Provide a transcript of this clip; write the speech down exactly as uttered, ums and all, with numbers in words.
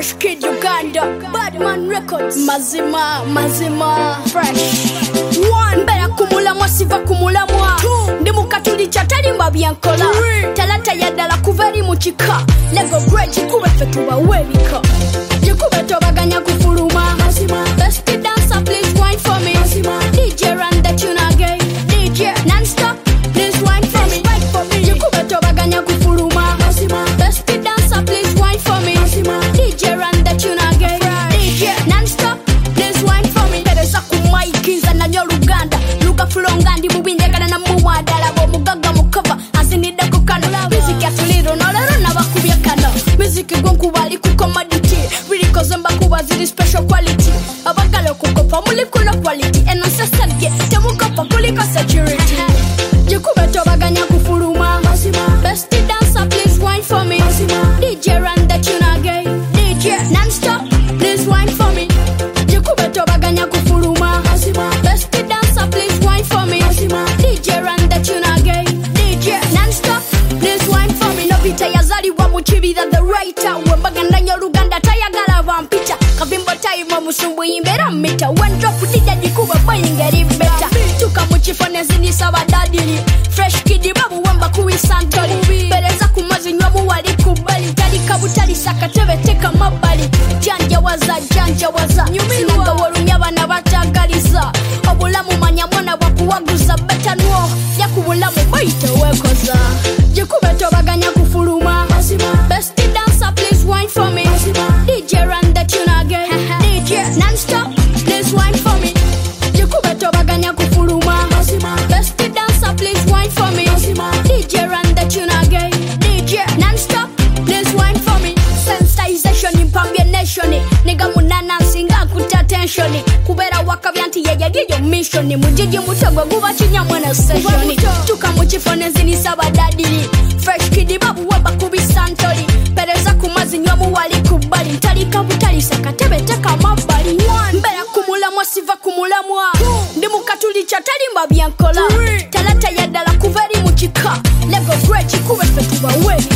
Fresh Kid Uganda, Badman Records, Mazima, Mazima, Fresh. One, Bera kumula mwa siva kumula mwa. Two, Ndimu katuli chatali mbabiankola. Three, Talata yadala kuveri muchika. Lego great jikube fetuwa webika. Jikube tobaganya kufuruma. Mazima, best dancer please wine for me. Mazima, D J run the tune again. D J non-stop, please wine for me. Wine for me. Jikube tobaganya kufuruma. Mazima, best dancer please wine for me. Mazima, D J run the tune again. D J non-stop, please wine for me. Teresa kumaikinza na nyoluganda. Luka fulongandi mubinjekana na muwadala. Bo mugaga mukava azinida kukana. Music ya tuliro nolero na bakubya kana. Music gwanku wali ku commodity. Really cause mba kuwa zili special quality. Abagalo kukopa muli kula quality. Eno sasage temukopa kuliko security. Jikube tobaganya kufuruma. Best dancer please wine for me. D J run the tune again. D J non-stop please wine for me. Jikube tobaganya kufuruma. Best dancer please wine for me. D J run the tune again. D J non-stop please wine for me. No pita yazali wa muchibida the writer. Wembaganda nyoluganda tayagala vampita. Kavimbo taimo musumbu imbera mita. One drop utija jikuba bayingeri beta. Tuka muchifone zini sawa dadili. Fresh Kid babu wemba kuwi santoli. Bereza kumazi nyomu wali kubali. Tali kabutali sakatebe teka mabali. Janja waza, janja waza. Sinaga warunyaba na batagaliza. Obulamu manyamwana wakuwaguza. Beta nuo, yaku bulamu baita wekoza. Jikube tobaganya kufuruma. Best dancer please wine for me. D J run the tune again. D J non-stop please wine for me. Jikube tobaganya kufuruma. Best dancer please wine for me. D J run the tune again. D J non-stop please wine for me. Sensitization impambye nation. Nigga munana singa kuta tension. Kubera wakabyanti yeye giyo mission. Mujiji mutogwa guba chinyamwana session. Tuka muchifone zini saba dadili. Fresh Kid babu waba kubi santoli. Pereza kumazi nyomu wali kubali. Ntali kabutali sakatebe teka mabali. Mbera kumula mwa siva kumula mwa. Ndimu katuli chatali mbabiankola. Talata yadala kuveri muchika. Lego great jikube fetuwa we.